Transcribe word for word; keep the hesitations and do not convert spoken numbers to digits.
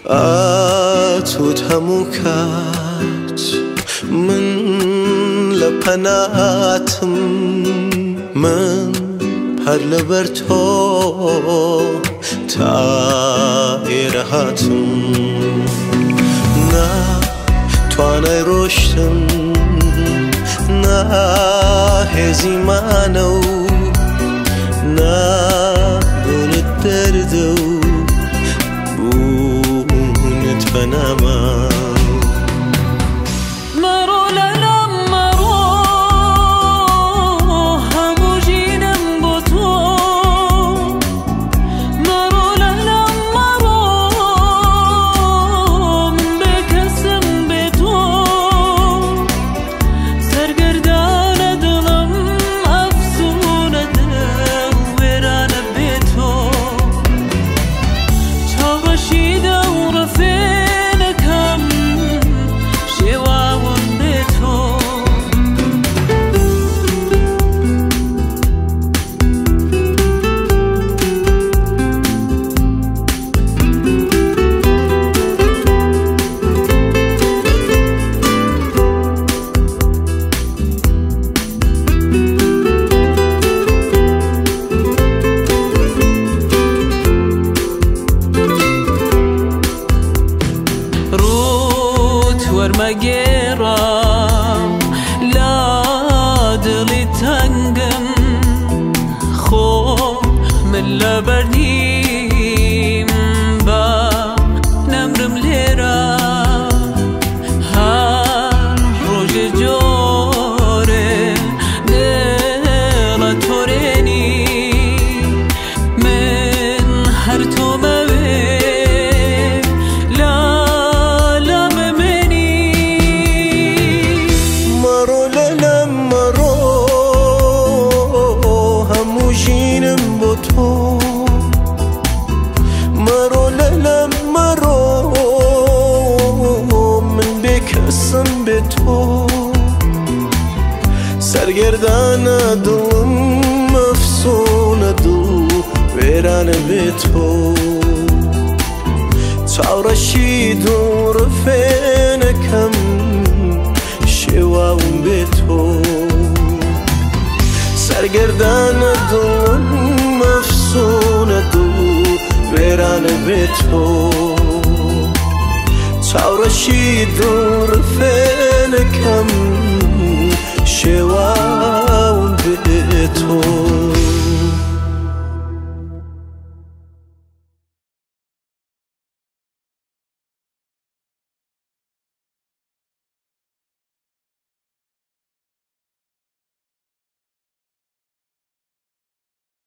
تو تمو کرد من لپناتم من هر لبر تو تایرهاتم نه توانای روشتم نه هزی منو نه بون دردو بون تنما مگرم لا دلی تنگم خوب من لبردیم با نمرم لیرا هر روز جوره دل تورنی من هر تو مرو للم مرو من بکسم به تو سرگردان دلم مفسون دل ویران به تو چاورشی دور فینکم شواون به تو سرگردان دلم مفسون دل ویران به تو چاورشی دور فینکم